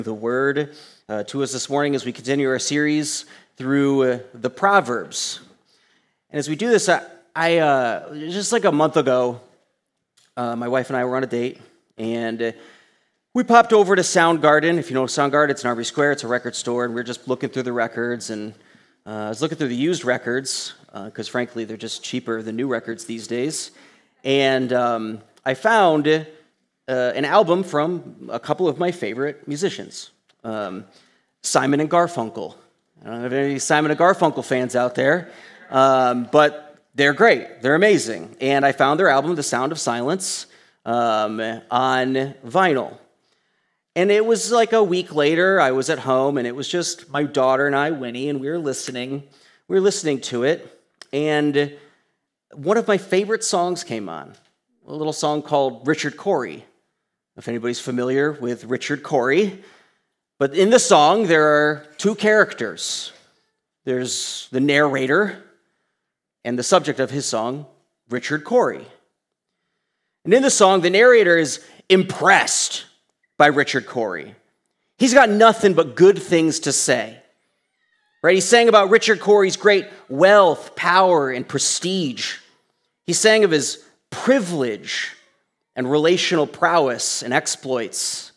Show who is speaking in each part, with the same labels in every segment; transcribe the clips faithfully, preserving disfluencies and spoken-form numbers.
Speaker 1: The word uh, to us this morning as we continue our series through uh, the Proverbs. And as we do this, I, I uh, just like a month ago, uh, my wife and I were on a date, and uh, we popped over to Soundgarden. If you know Soundgarden, it's in Arby Square. It's a record store, and we were just looking through the records, and uh, I was looking through the used records because, uh, frankly, they're just cheaper than new records these days. And um, I found Uh, an album from a couple of my favorite musicians, um, Simon and Garfunkel. I don't have any Simon and Garfunkel fans out there, um, but they're great. They're amazing. And I found their album, The Sound of Silence, um, on vinyl. And it was like a week later, I was at home, and it was just my daughter and I, Winnie, and we were listening. We were listening to it, and one of my favorite songs came on, a little song called Richard Cory. If anybody's familiar with Richard Cory. But in the song, there are two characters. There's the narrator and the subject of his song, Richard Cory. And in the song, the narrator is impressed by Richard Cory. He's got nothing but good things to say. Right? He's saying about Richard Cory's great wealth, power, and prestige. He's saying of his privilege and relational prowess and exploits.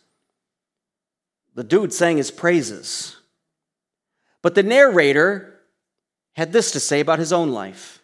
Speaker 1: The dude sang his praises. But the narrator had this to say about his own life.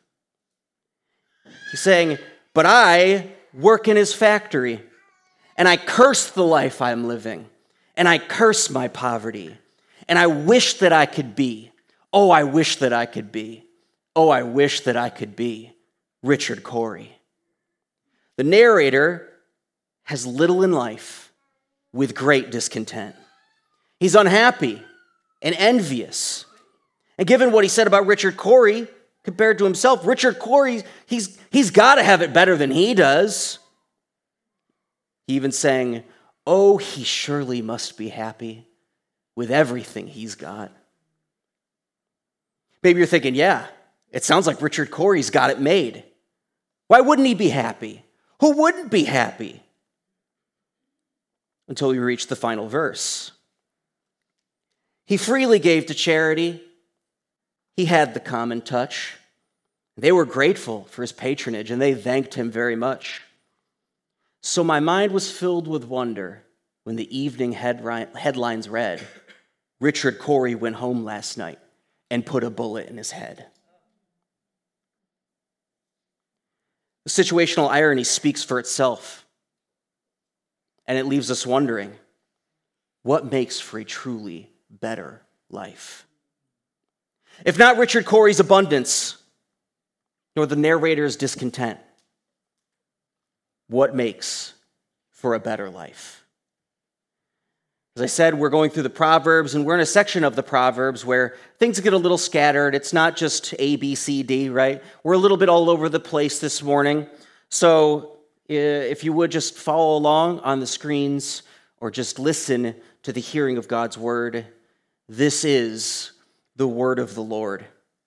Speaker 1: He's saying, but I work in his factory, and I curse the life I'm living, and I curse my poverty, and I wish that I could be, oh, I wish that I could be, oh, I wish that I could be Richard Cory. The narrator has little in life with great discontent. He's unhappy and envious. And given what he said about Richard Cory, compared to himself, Richard Cory, he's, he's got to have it better than he does. He even sang, oh, he surely must be happy with everything he's got. Maybe you're thinking, yeah, it sounds like Richard Cory's got it made. Why wouldn't he be happy? Who wouldn't be happy? Until we reach the final verse. He freely gave to charity. He had the common touch. They were grateful for his patronage, and they thanked him very much. So my mind was filled with wonder when the evening headlines read, Richard Cory went home last night and put a bullet in his head. The situational irony speaks for itself, and it leaves us wondering, what makes for a truly better life? If not Richard Cory's abundance, nor the narrator's discontent, what makes for a better life? As I said, we're going through the Proverbs, and we're in a section of the Proverbs where things get a little scattered. It's not just A, B, C, D, right? We're a little bit all over the place this morning. So if you would just follow along on the screens or just listen to the hearing of God's word, this is the word of the Lord.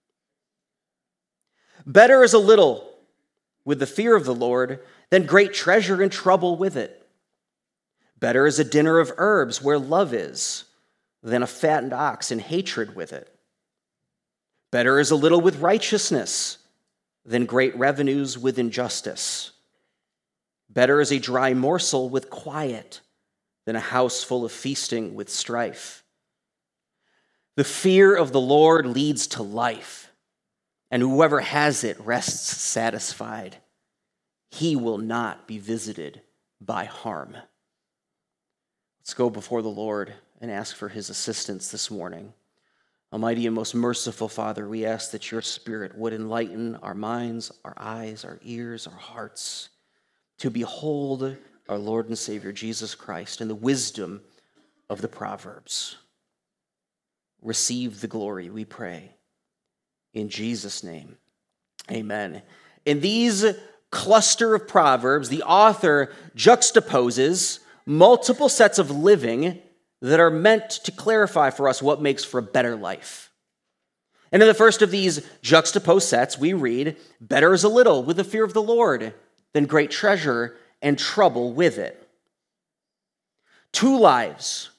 Speaker 1: Better is a little with the fear of the Lord than great treasure and trouble with it. Better is a dinner of herbs where love is than a fattened ox and hatred with it. Better is a little with righteousness than great revenues with injustice. Better is a dry morsel with quiet than a house full of feasting with strife. The fear of the Lord leads to life, and whoever has it rests satisfied. He will not be visited by harm. Let's go before the Lord and ask for his assistance this morning. Almighty and most merciful Father, we ask that your Spirit would enlighten our minds, our eyes, our ears, our hearts, to behold our Lord and Savior Jesus Christ and the wisdom of the Proverbs. Receive the glory, we pray. In Jesus' name, amen. In these cluster of Proverbs, the author juxtaposes multiple sets of living that are meant to clarify for us what makes for a better life. And in the first of these juxtaposed sets, we read, better is a little with the fear of the Lord than great treasure and trouble with it. Two lives,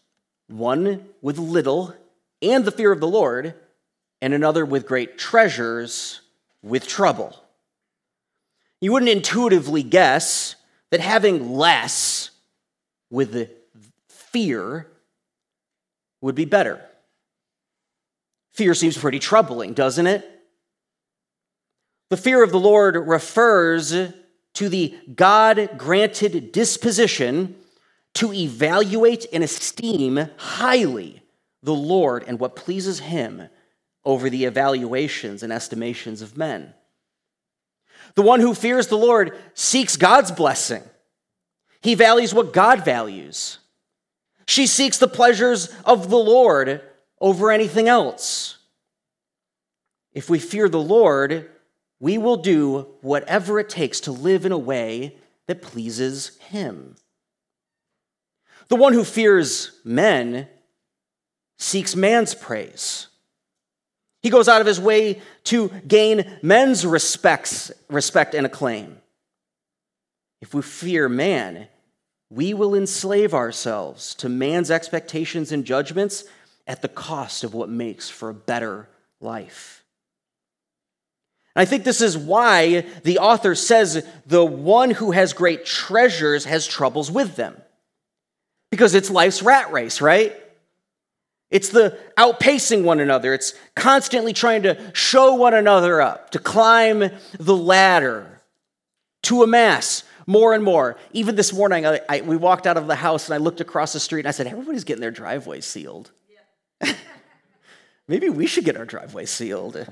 Speaker 1: one with little and the fear of the Lord, and another with great treasures with trouble. You wouldn't intuitively guess that having less with the fear would be better. Fear seems pretty troubling, doesn't it? The fear of the Lord refers to the God-granted disposition to evaluate and esteem highly the Lord and what pleases him over the evaluations and estimations of men. The one who fears the Lord seeks God's blessing. He values what God values. She seeks the pleasures of the Lord over anything else. If we fear the Lord, we will do whatever it takes to live in a way that pleases him. The one who fears men seeks man's praise. He goes out of his way to gain men's respects, respect and acclaim. If we fear man, we will enslave ourselves to man's expectations and judgments at the cost of what makes for a better life. I think this is why the author says the one who has great treasures has troubles with them. Because it's life's rat race, right? It's the outpacing one another. It's constantly trying to show one another up, to climb the ladder, to amass more and more. Even this morning, I, I, we walked out of the house and I looked across the street and I said, everybody's getting their driveway sealed. Yeah. Maybe we should get our driveway sealed.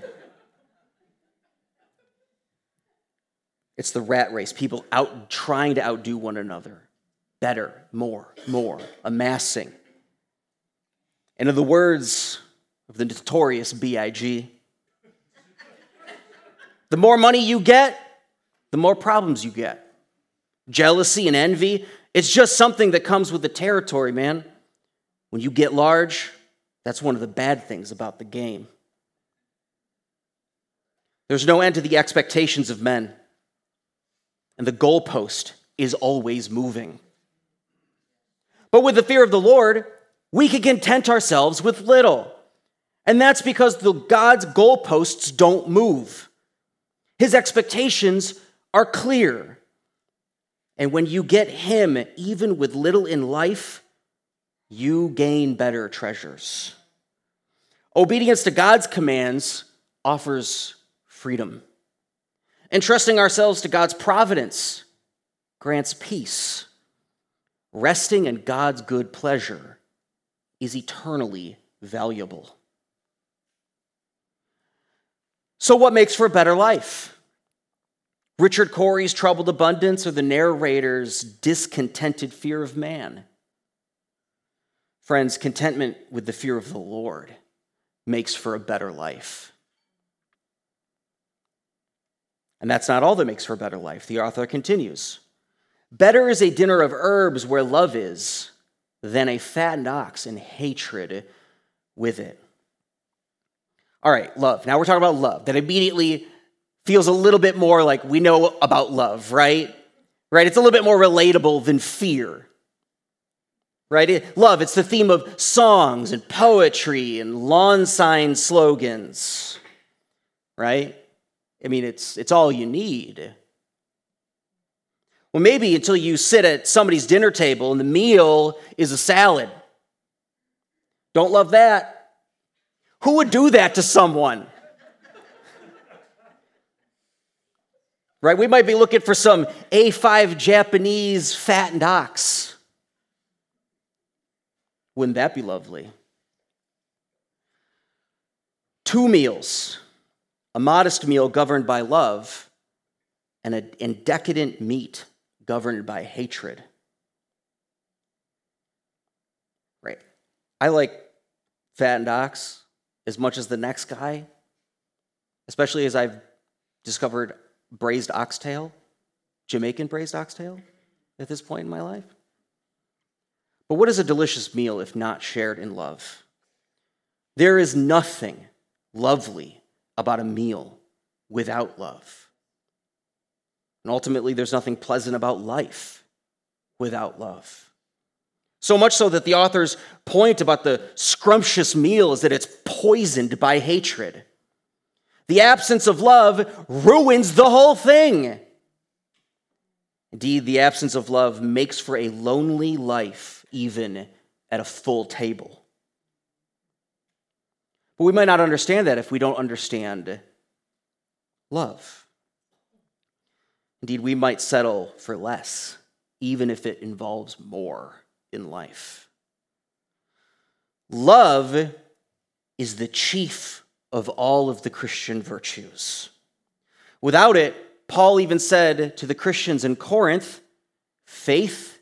Speaker 1: It's the rat race, people out trying to outdo one another. Better, more, more, amassing. And in the words of the notorious B I G, the more money you get, the more problems you get. Jealousy and envy, it's just something that comes with the territory, man. When you get large, that's one of the bad things about the game. There's no end to the expectations of men, and the goalpost is always moving. But with the fear of the Lord, we can content ourselves with little. And that's because the God's goalposts don't move. His expectations are clear. And when you get him, even with little in life, you gain better treasures. Obedience to God's commands offers freedom. Entrusting ourselves to God's providence grants peace. Resting in God's good pleasure is eternally valuable. So what makes for a better life? Richard Corey's troubled abundance or the narrator's discontented fear of man? Friends, contentment with the fear of the Lord makes for a better life. And that's not all that makes for a better life. The author continues. Better is a dinner of herbs where love is than a fattened ox and hatred with it. All right, love. Now we're talking about love. That immediately feels a little bit more like we know about love, right? Right? It's a little bit more relatable than fear. Right? It, love, it's the theme of songs and poetry and lawn sign slogans. Right? I mean, it's it's all you need. Well, maybe until you sit at somebody's dinner table and the meal is a salad. Don't love that. Who would do that to someone? Right? We might be looking for some A five Japanese fattened ox. Wouldn't that be lovely? Two meals. A modest meal governed by love and a and decadent meat governed by hatred. Right. I like fattened ox as much as the next guy, especially as I've discovered braised oxtail, Jamaican braised oxtail at this point in my life. But what is a delicious meal if not shared in love? There is nothing lovely about a meal without love. And ultimately, there's nothing pleasant about life without love. So much so that the author's point about the scrumptious meal is that it's poisoned by hatred. The absence of love ruins the whole thing. Indeed, the absence of love makes for a lonely life, even at a full table. But we might not understand that if we don't understand love. Indeed, we might settle for less, even if it involves more in life. Love is the chief of all of the Christian virtues. Without it, Paul even said to the Christians in Corinth, faith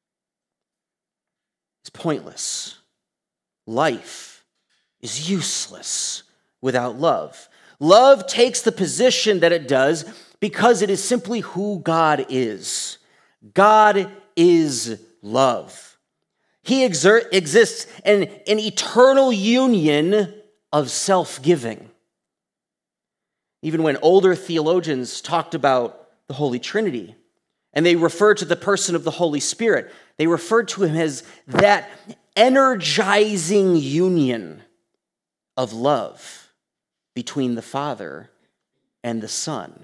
Speaker 1: is pointless. Life is useless without love. Love takes the position that it does because it is simply who God is. God is love. He exert, exists in an eternal union of self-giving. Even when older theologians talked about the Holy Trinity, and they referred to the person of the Holy Spirit, they referred to him as that energizing union of love between the Father and the Son.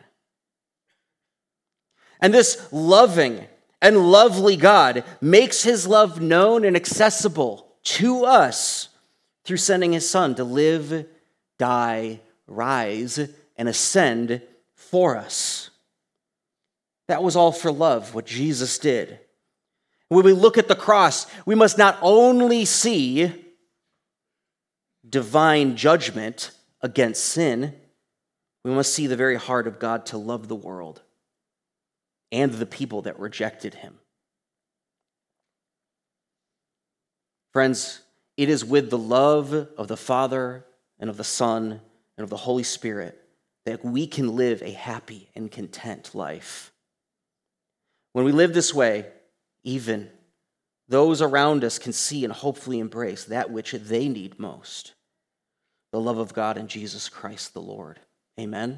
Speaker 1: And this loving and lovely God makes his love known and accessible to us through sending his Son to live, die, rise, and ascend for us. That was all for love, what Jesus did. When we look at the cross, we must not only see divine judgment against sin, we must see the very heart of God to love the world and the people that rejected him. Friends, it is with the love of the Father and of the Son and of the Holy Spirit that we can live a happy and content life. When we live this way, even those around us can see and hopefully embrace that which they need most, the love of God in Jesus Christ the Lord. Amen?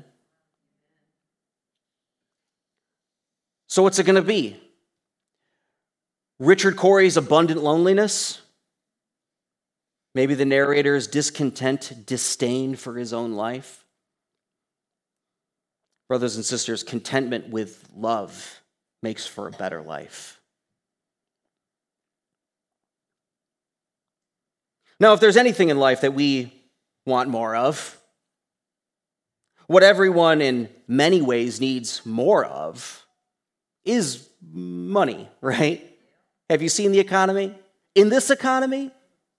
Speaker 1: So what's it going to be? Richard Corey's abundant loneliness? Maybe the narrator's discontent, disdain for his own life? Brothers and sisters, contentment with love makes for a better life. Now, if there's anything in life that we want more of, what everyone in many ways needs more of is money, right? Have you seen the economy? In this economy,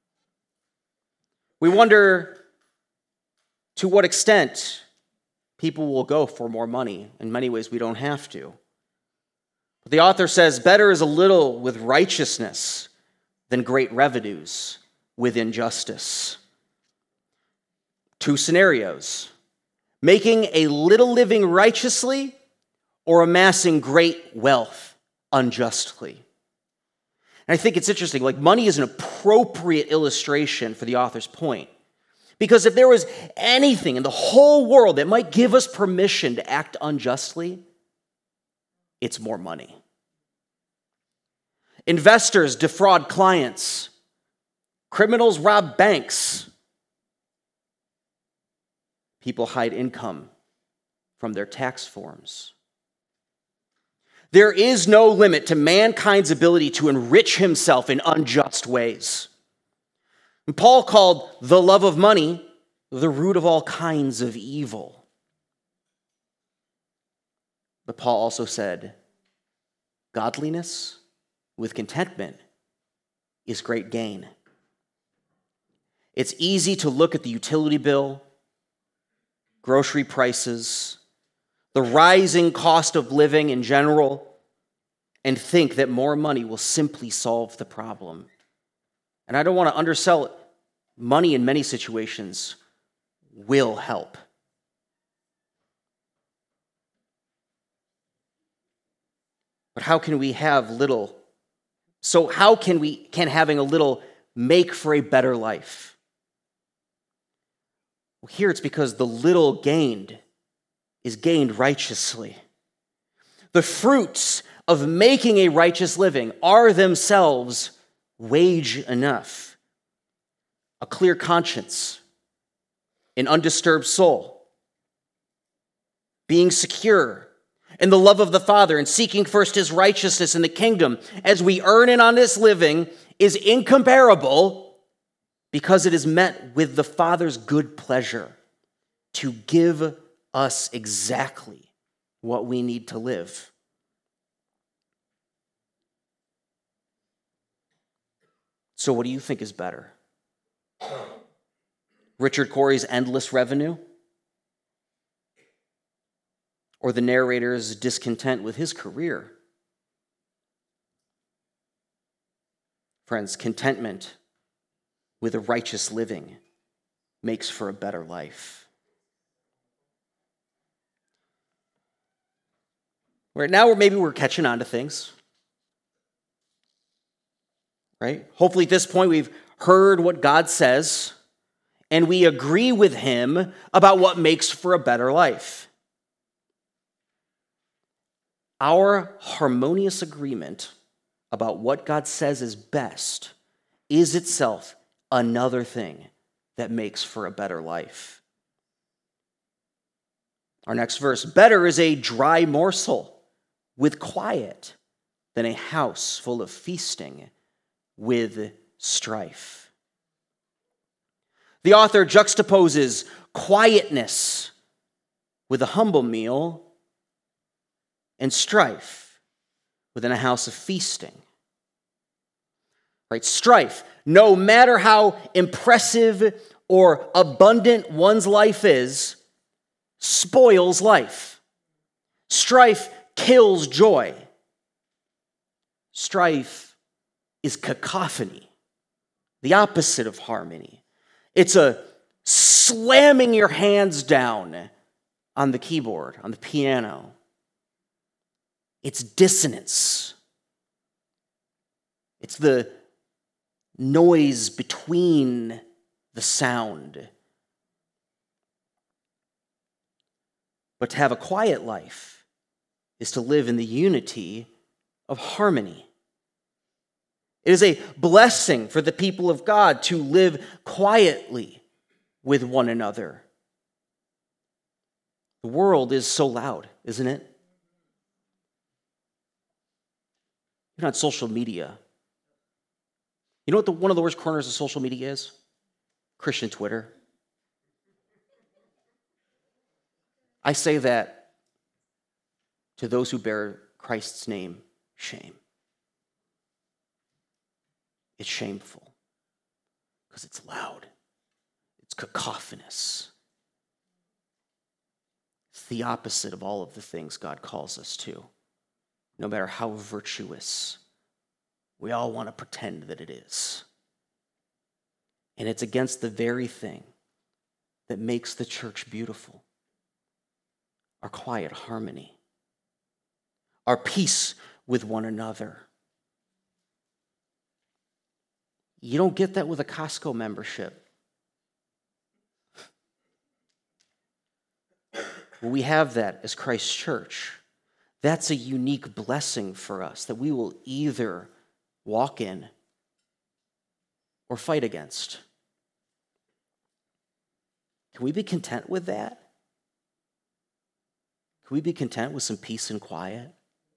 Speaker 1: we wonder to what extent people will go for more money. In many ways, we don't have to. But the author says, better is a little with righteousness than great revenues with injustice. Two scenarios: making a little living righteously or amassing great wealth unjustly. And I think it's interesting, like money is an appropriate illustration for the author's point. Because if there was anything in the whole world that might give us permission to act unjustly, it's more money. Investors defraud clients. Criminals rob banks. People hide income from their tax forms. There is no limit to mankind's ability to enrich himself in unjust ways. And Paul called the love of money the root of all kinds of evil. But Paul also said, godliness with contentment is great gain. It's easy to look at the utility bill, grocery prices, the rising cost of living in general, and think that more money will simply solve the problem. And I don't want to undersell it. Money in many situations will help. But how can we have little? So how can we can having a little make for a better life? Well, here it's because the little gained is gained righteously. The fruits of making a righteous living are themselves wage enough, a clear conscience, an undisturbed soul, being secure in the love of the Father and seeking first his righteousness in the kingdom as we earn an honest living is incomparable because it is met with the Father's good pleasure to give us exactly what we need to live. So what do you think is better? Richard Corey's endless revenue? Or the narrator's discontent with his career? Friends, contentment with a righteous living makes for a better life. Right now, maybe we're catching on to things. Right? Hopefully at this point we've heard what God says and we agree with him about what makes for a better life. Our harmonious agreement about what God says is best is itself another thing that makes for a better life. Our next verse, better is a dry morsel with quiet than a house full of feasting with strife. The author juxtaposes quietness with a humble meal and strife within a house of feasting. Right? Strife, no matter how impressive or abundant one's life is, spoils life. Strife kills joy. Strife is cacophony, the opposite of harmony. It's a slamming your hands down on the keyboard, on the piano. It's dissonance. It's the noise between the sound. But to have a quiet life is to live in the unity of harmony. It is a blessing for the people of God to live quietly with one another. The world is so loud, isn't it? Even on social media. You know what the, one of the worst corners of social media is? Christian Twitter. I say that to those who bear Christ's name, shame. It's shameful because it's loud. It's cacophonous. It's the opposite of all of the things God calls us to. No matter how virtuous, we all want to pretend that it is. And it's against the very thing that makes the church beautiful. Our quiet harmony. Our peace with one another. You don't get that with a Costco membership. We have that as Christ's church. That's a unique blessing for us that we will either walk in or fight against. Can we be content with that? Can we be content with some peace and quiet?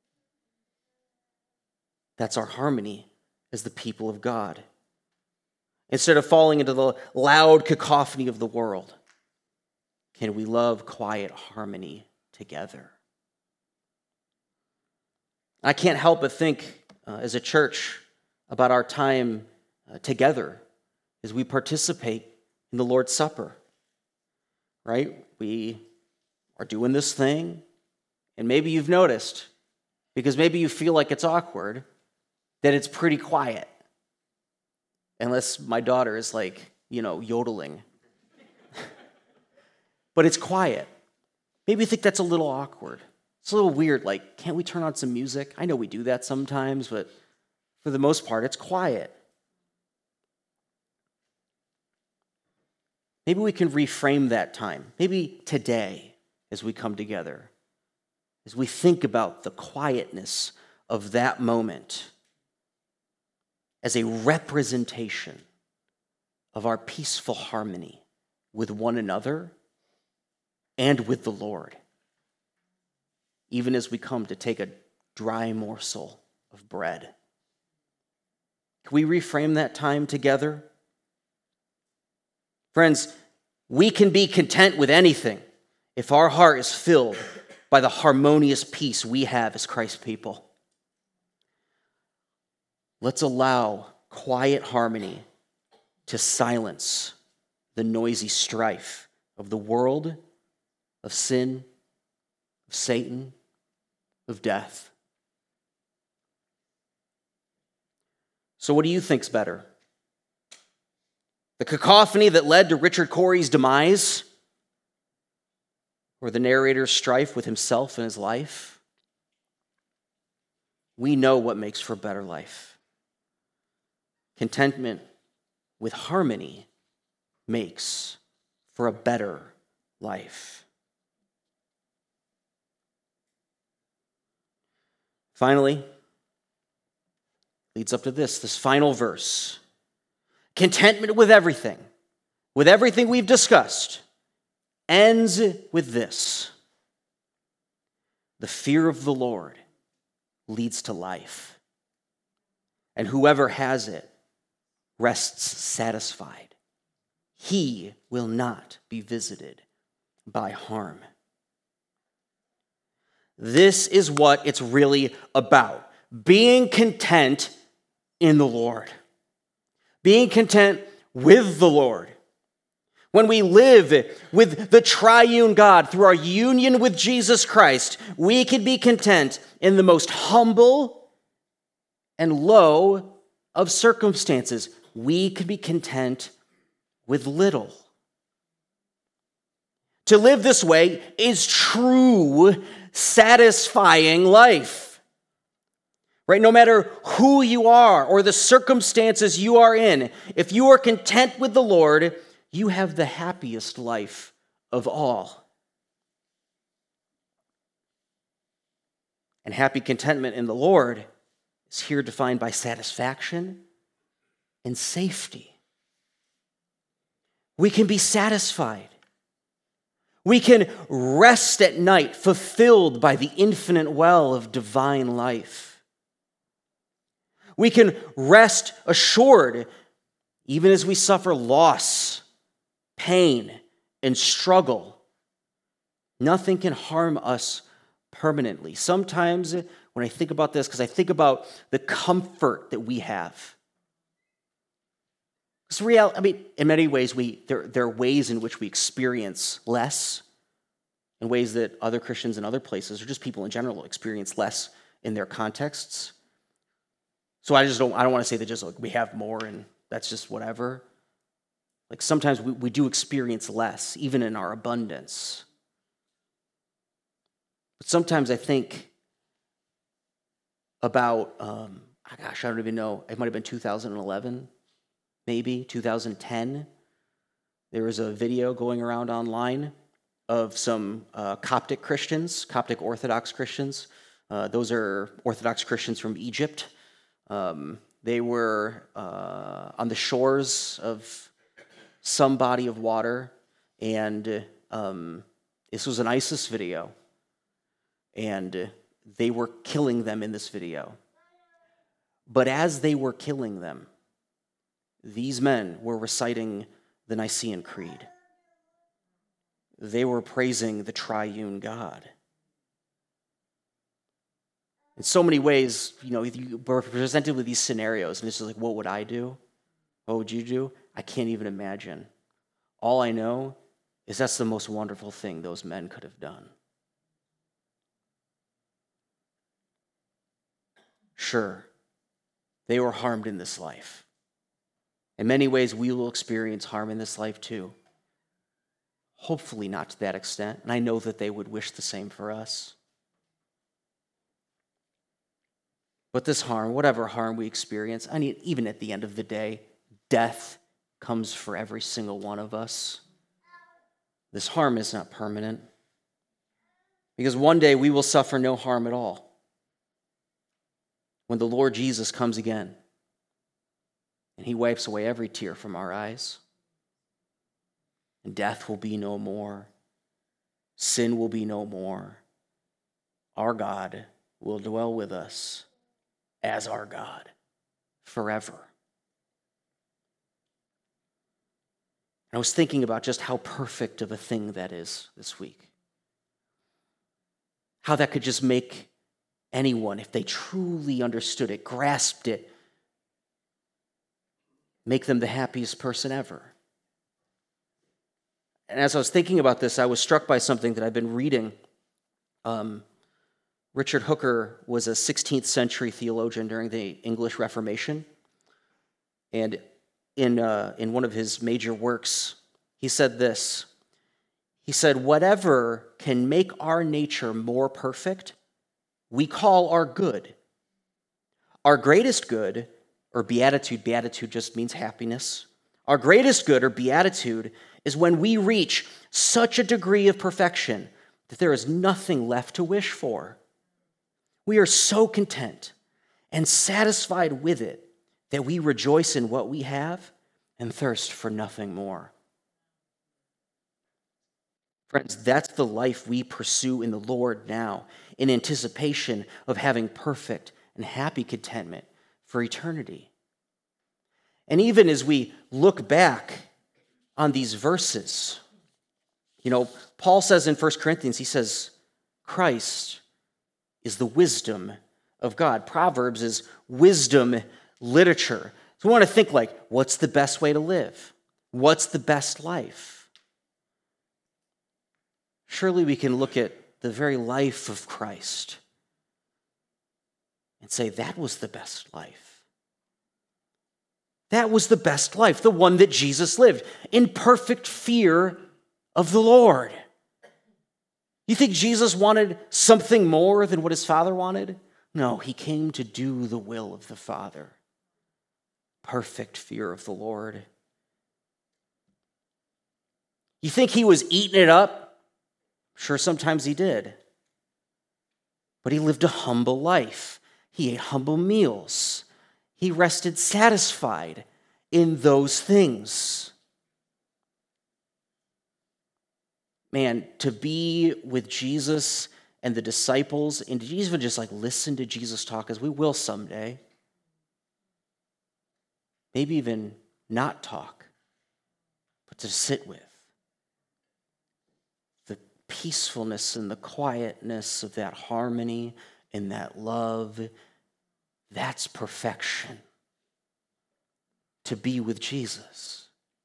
Speaker 1: That's our harmony as the people of God. Instead of falling into the loud cacophony of the world, can we love quiet harmony together? I can't help but think, uh, as a church, about our time uh, together as we participate in the Lord's Supper. Right? We are doing this thing, and maybe you've noticed, because maybe you feel like it's awkward, that it's pretty quiet. Unless my daughter is like, you know, yodeling. But it's quiet. Maybe you think that's a little awkward. It's a little weird, like, can't we turn on some music? I know we do that sometimes, but for the most part, it's quiet. Maybe we can reframe that time. Maybe today, as we come together, as we think about the quietness of that moment, as a representation of our peaceful harmony with one another and with the Lord, even as we come to take a dry morsel of bread. Can we reframe that time together? Friends, we can be content with anything if our heart is filled by the harmonious peace we have as Christ's people. Let's allow quiet harmony to silence the noisy strife of the world, of sin, of Satan, of death. So what do you think's better? The cacophony that led to Richard Cory's demise, or the narrator's strife with himself and his life? We know what makes for a better life. Contentment with harmony makes for a better life. Finally, leads up to this, this final verse. Contentment with everything, with everything we've discussed, ends with this. The fear of the Lord leads to life, and whoever has it rests satisfied. He will not be visited by harm. This is what it's really about. Being content in the Lord. Being content with the Lord. When we live with the triune God through our union with Jesus Christ, we can be content in the most humble and low of circumstances. We can be content with little. To live this way is true, satisfying life. Right? No matter who you are or the circumstances you are in, if you are content with the Lord, you have the happiest life of all. And happy contentment in the Lord is here defined by satisfaction and safety. We can be satisfied. We can rest at night, fulfilled by the infinite well of divine life. We can rest assured, even as we suffer loss, pain, and struggle. Nothing can harm us permanently. Sometimes when I think about this, because I think about the comfort that we have. It's real. I mean, in many ways, we there, there are ways in which we experience less, in ways that other Christians in other places, or just people in general, experience less in their contexts. So I just don't, I don't want to say that just like we have more and that's just whatever. Like sometimes we, we do experience less, even in our abundance. But sometimes I think about, um, gosh, I don't even know, it might have been two thousand eleven, maybe, two thousand ten. There was a video going around online of some uh, Coptic Christians, Coptic Orthodox Christians. Uh, those are Orthodox Christians from Egypt. Um, they were uh, on the shores of some body of water, and um, this was an ISIS video, and they were killing them in this video. But as they were killing them, these men were reciting the Nicene Creed. They were praising the triune God. In so many ways, you know, you were presented with these scenarios, and this is like, what would I do? What would you do? I can't even imagine. All I know is that's the most wonderful thing those men could have done. Sure, they were harmed in this life. In many ways, we will experience harm in this life too. Hopefully not to that extent, and I know that they would wish the same for us. But this harm, whatever harm we experience, I mean, even at the end of the day, death comes for every single one of us. This harm is not permanent, because one day we will suffer no harm at all when the Lord Jesus comes again. and he wipes away every tear from our eyes. And death will be no more. Sin will be no more. Our God will dwell with us as our God forever. And I was thinking about just how perfect of a thing that is this week. How that could just make anyone, if they truly understood it, grasped it, make them the happiest person ever. And as I was thinking about this, I was struck by something that I've been reading. Um, Richard Hooker was a sixteenth century theologian during the English Reformation. And in, uh, in one of his major works, he said this. He said, whatever can make our nature more perfect, we call our good. Our greatest good, or beatitude, beatitude just means happiness. Our greatest good, or beatitude, is when we reach such a degree of perfection that there is nothing left to wish for. We are so content and satisfied with it that we rejoice in what we have and thirst for nothing more. Friends, that's the life we pursue in the Lord now, in anticipation of having perfect and happy contentment for eternity. And even as we look back on these verses, you know, Paul says in First Corinthians, he says, Christ is the wisdom of God. Proverbs is wisdom literature. So we want to think like, what's the best way to live? What's the best life? Surely we can look at the very life of Christ and say, that was the best life. That was the best life, the one that Jesus lived, in perfect fear of the Lord. You think Jesus wanted something more than what his Father wanted? No, he came to do the will of the Father. Perfect fear of the Lord. You think he was eating it up? Sure, sometimes he did. But he lived a humble life. He ate humble meals. He rested satisfied in those things. Man, to be with Jesus and the disciples, and to even just like listen to Jesus talk, as we will someday, maybe even not talk, but to sit with. The peacefulness and the quietness of that harmony and that love, that's perfection. To be with Jesus.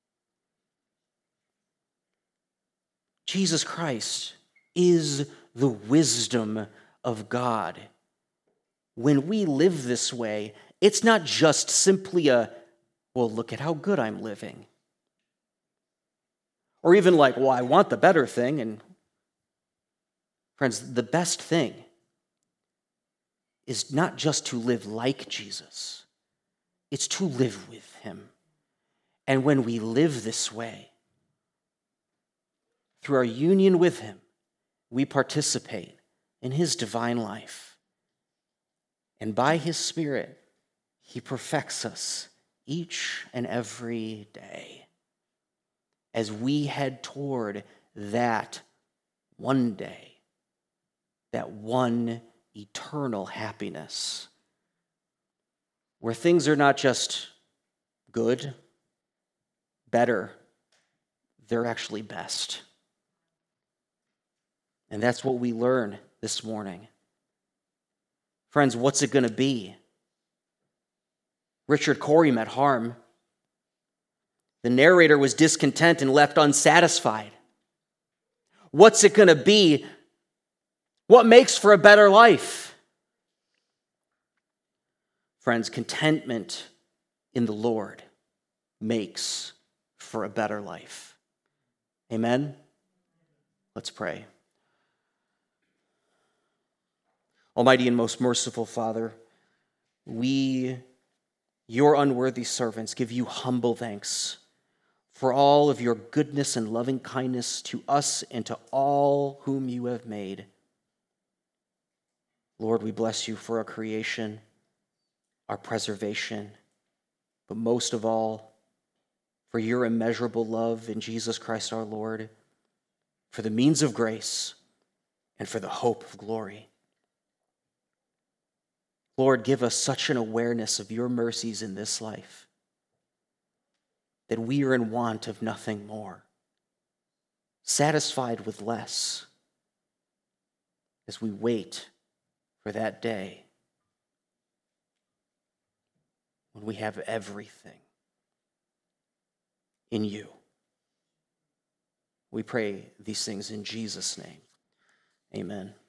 Speaker 1: Jesus Christ is the wisdom of God. When we live this way, it's not just simply a, well, look at how good I'm living. Or even like, well, I want the better thing. And friends, the best thing is not just to live like Jesus. It's to live with him. And when we live this way, through our union with him, we participate in his divine life. And by his Spirit, he perfects us each and every day as we head toward that one day, that one eternal happiness, where things are not just good, better, they're actually best. And that's what we learn this morning. Friends, what's it going to be? Richard Corey met harm. The narrator was discontent and left unsatisfied. What's it going to be? What makes for a better life? Friends, contentment in the Lord makes for a better life. Amen? Let's pray. Almighty and most merciful Father, we, your unworthy servants, give you humble thanks for all of your goodness and loving kindness to us and to all whom you have made. Lord, we bless you for our creation, our preservation, but most of all, for your immeasurable love in Jesus Christ our Lord, for the means of grace, and for the hope of glory. Lord, give us such an awareness of your mercies in this life that we are in want of nothing more, satisfied with less, as we wait for that day when we have everything in you. We pray these things in Jesus' name. Amen.